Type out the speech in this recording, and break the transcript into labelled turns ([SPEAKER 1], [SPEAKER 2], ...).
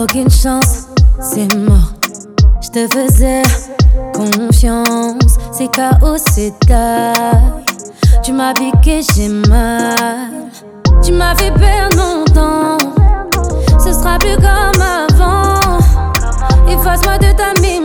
[SPEAKER 1] aucune chance, c'est mort. Je te faisais confiance, c'est chaos, c'est taille. Tu m'as piqué, j'ai mal. Tu m'as fait perdre mon temps. Ce sera plus comme avant. Efface-moi de ta mémoire.